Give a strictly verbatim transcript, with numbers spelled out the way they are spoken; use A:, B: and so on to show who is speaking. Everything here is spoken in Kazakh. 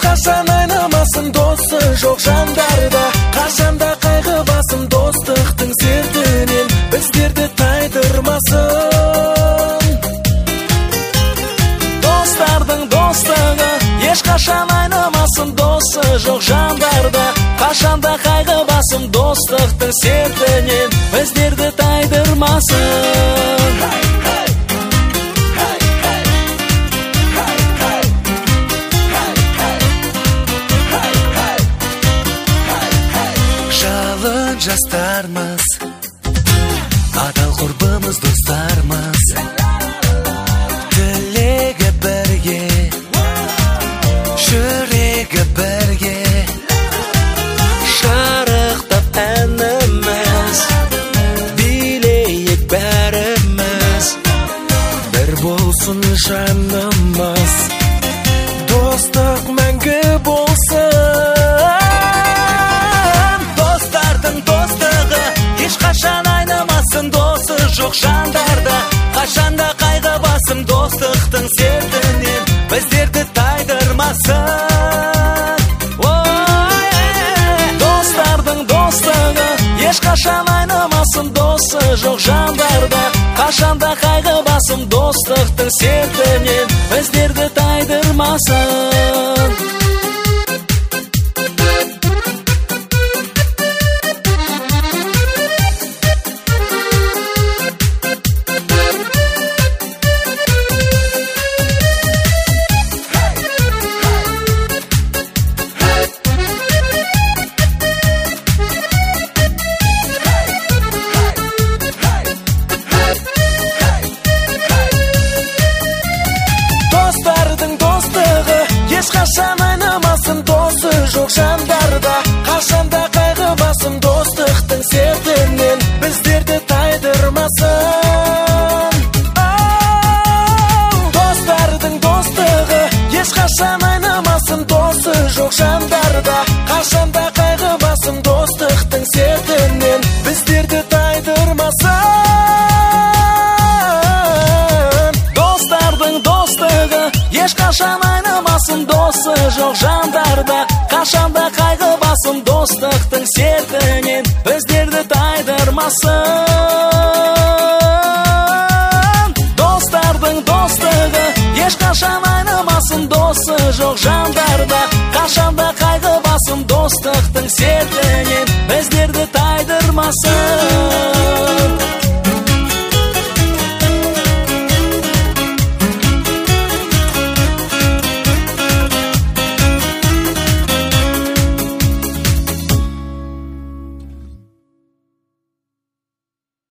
A: ешқашан айнымасын досы жоқ жандарда. Қашанда қайғы басым достықтың сертінен, біздерді тайдырмасын. Достардың достығы ешқашан айнымасын досы жоқ жандарда. Қашанда қайғы басым достықтың сертінен, біздерді тайдырмасын. Жалын жастармыз, адал құрбымыз достармыз, тілегі бірге, жүрегі бірге, шарықтап әніміз, билейік бәріміз, бір болсын жанымыз, достық мәңгі болсын. Ешқашан айнымасын досы жоқ жандарда. Қашанда қайғы басым достықтың сертінен, біздерді тайдырмасын. Достардың достығы ешқашан айнымасын досы жоқ жандарда. Қашанда қайғы басым достықтың сертінен, біздерді тайдырмасын. Ешқашан айнымасын досы жоқ жандарда. Қашанда қайғы басым достықтың сертінен, біздерді тайдырмасын. Достардың достығы ешқашан айнымасын досы жоқ жандарда. Қашанда қайғы басым достықтың сертінен, біздерді тайдырмасын. Достардың достығы ешқашан айнымасын досы жоқ жандарда. Қашанда қайғы басым достықтың сертінен, біздерді тайдырмасын. Достардың достығы ешқашан айнымасын досы жоқ жандарда. Қашанда қайғы басым достықтың сертінен, біздерді тайдырмасын.